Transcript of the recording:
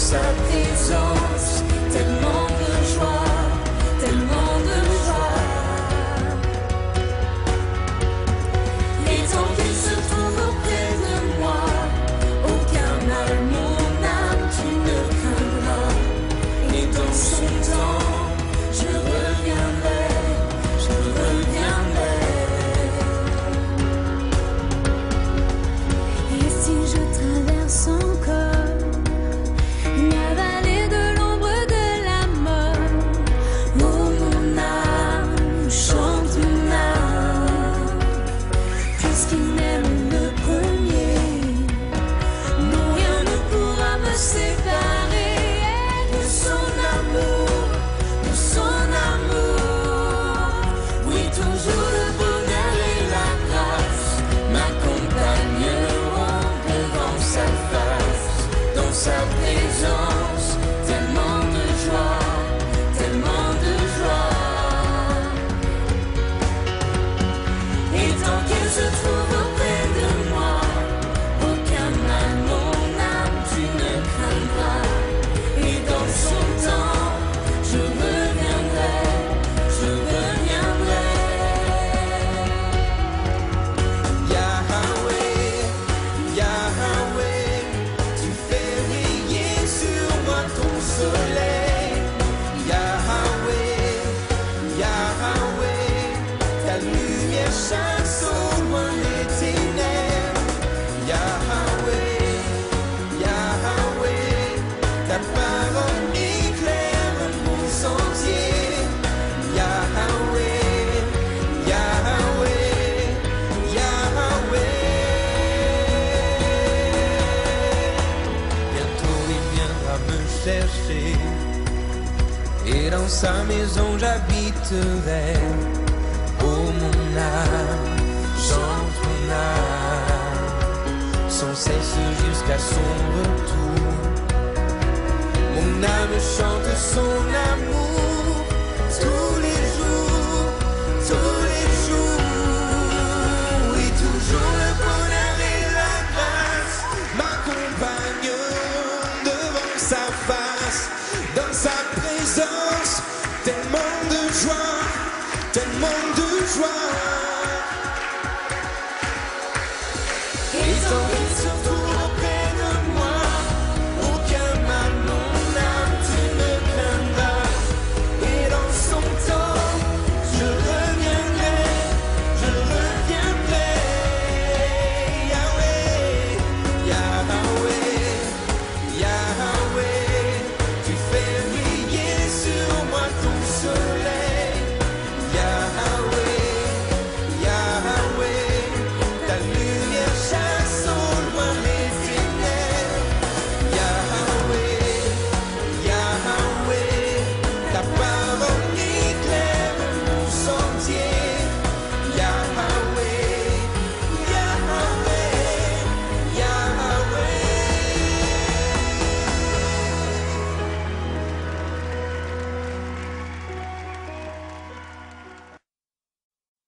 sa présence, tellement de joie, tellement de joie. Et tant qu'il se trouve auprès de moi, aucun mal, mon âme, tu ne craindras. Et dans son temps, je reviendrai, je reviendrai. Et si je traverse encore la vallée de l'ombre de la mort, oh mon âme, chante mon âme, puisqu'il m'aime le premier, non rien ne pourra me séparer de son amour, de son amour. Oui, toujours le bonheur et la grâce m'accompagneront devant sa face, dans sa présence, tellement de joie, tellement de joie. Et tant qu'il se trouve auprès de moi, aucun mal, mon âme, tu ne craindras. Et dans son temps, je reviendrai, je reviendrai. Yahweh, Yahweh, tu fais briller sur moi ton soleil. Yahweh, Yahweh, ta lumière chasse au loin les ténèbres. Yahweh, Yahweh, ta parole éclaire mon sentier. Yahweh, Yahweh, Yahweh. Bientôt il viendra me chercher, et dans sa maison j'habiterai. Oh mon âme, chante mon âme, sans cesse jusqu'à son retour. Mon âme chante son amour tous les